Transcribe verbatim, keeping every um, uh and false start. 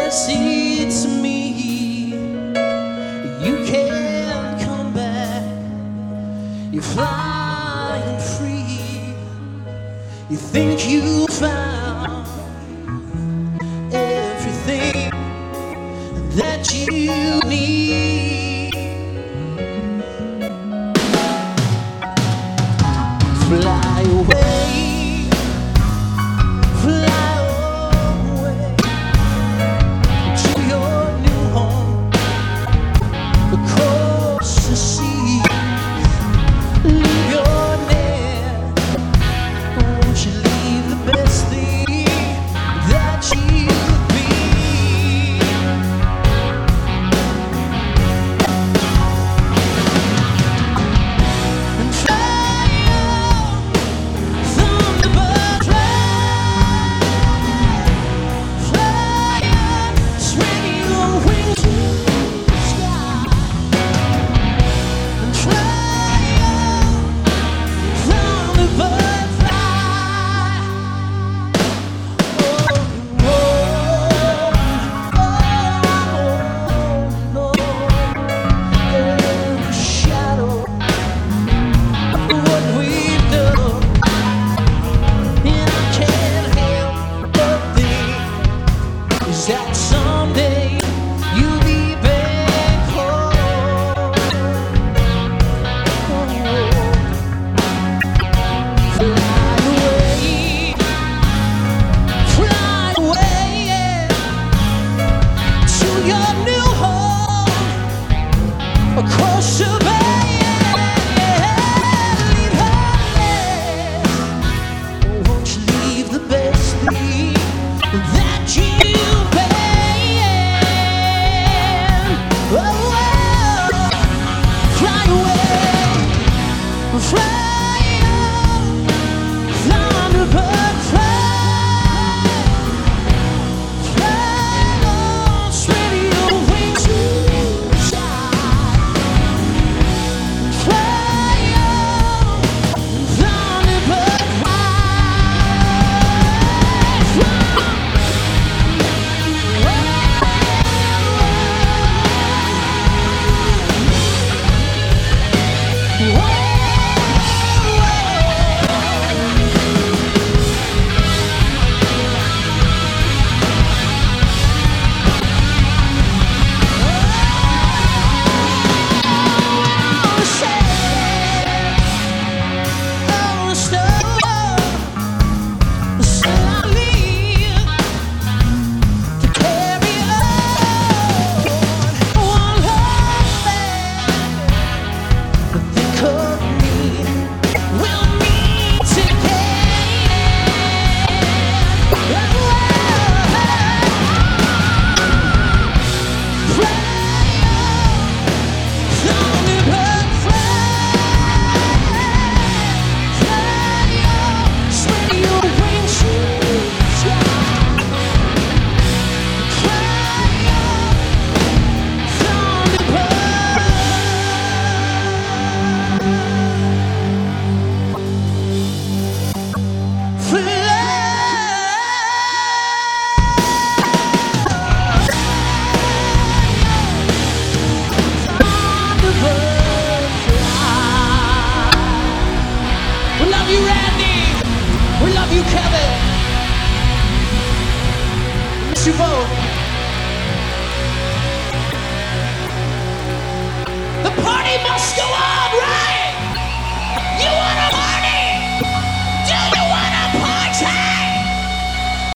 say to me, you can't come back. You're flying free. You think you found everything that you need. Fly away, fly away to your new home across the sea. Leave your net, won't you leave the best thing that you could be? And fly on, Thunderbird, fly, fly on, spread your wings to the sky. And fly on, Thunderbird, fly. Oh, oh, oh, oh, in the shadow of what we've done, and I can't help but think is that someday you'll be back home. Fly away, fly away, yeah, to your new home across the bay. Yeah, leave her there. Won't you leave the best thing that you've been? Oh, oh, fly away, fly on, Thunderbird, fly, fly on, spread your wings to the sky. Fly on, Thunderbird, fly, fly. We love you, Randy. We love you, Kevin. Miss you both.